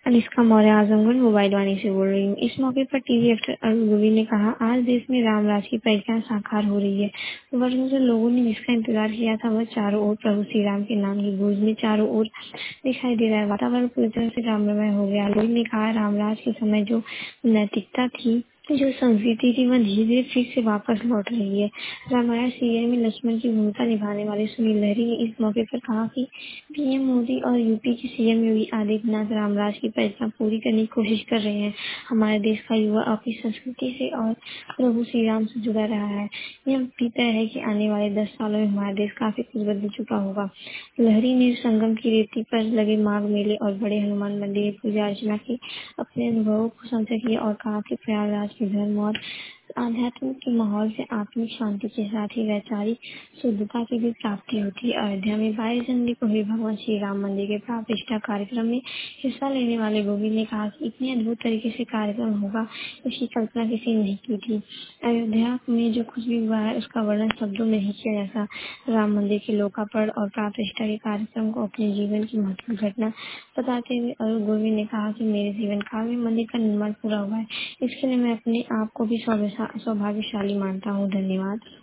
Anushka Maurya Azamgarh mobile Vaani से बोल रही हूँ। इस मौके पर टीवी एक्टर अरुण गोविल ने कहा, आज देश में रामराज की परिक्रमा साकार हो रही है। वर्षों से लोगों ने जिसका इंतजार किया था वह चारों ओर प्रभु श्री राम के नाम की गूंज में चारों ओर दिखाई दे रहा है। वातावरण पूरी तरह से राममय हो गया। गोविल ने कहा, रामराज के समय जो नैतिकता थी, जो संस्कृति थी, वह धीरे धीरे फिर से वापस लौट रही है। रामायण सीरियल में लक्ष्मण की भूमिका निभाने वाले सुनील लहरी ने इस मौके पर कहा कि पीएम मोदी और यूपी के सीएम योगी आदित्यनाथ रामराज की परिक्रमा पूरी करने की कोशिश कर रहे हैं। हमारे देश का युवा अपनी संस्कृति से और प्रभु श्री राम से जुड़ा रहा है। यह भी तय है कि आने वाले 10 सालों में हमारा देश काफी कुछ बदल चुका होगा। लहरी ने संगम की रेती पर लगे माघ मेले और बड़े हनुमान मंदिर में पूजा अर्चना की अपने अनुभवों को साझा किया और कहा कि प्रयागराज के धर्म और आध्यात्म के माहौल से आत्मिक शांति के साथ ही वैचारिक शुद्धता की भी प्राप्ति होती है। अयोध्या में 22 जनवरी को हुए भगवान श्री राम मंदिर के प्राण प्रतिष्ठा कार्यक्रम में हिस्सा लेने वाले गोविंद ने कहा कि इतने अद्भुत तरीके से कार्यक्रम होगा, इसकी कल्पना किसी ने नहीं की थी। अयोध्या में जो कुछ भी हुआ है उसका वर्णन शब्दों में नहीं किया जा सकता। राम मंदिर के लोकार्पण और प्राण प्रतिष्ठा के कार्यक्रम को अपने जीवन की महत्वपूर्ण घटना बताते हुए अरुण गोविंद ने कहा कि मेरे जीवन काल में मंदिर का निर्माण पूरा हुआ है। इसके लिए मैं अपने आप को भी सौभाग्यशाली मानता हूँ। धन्यवाद।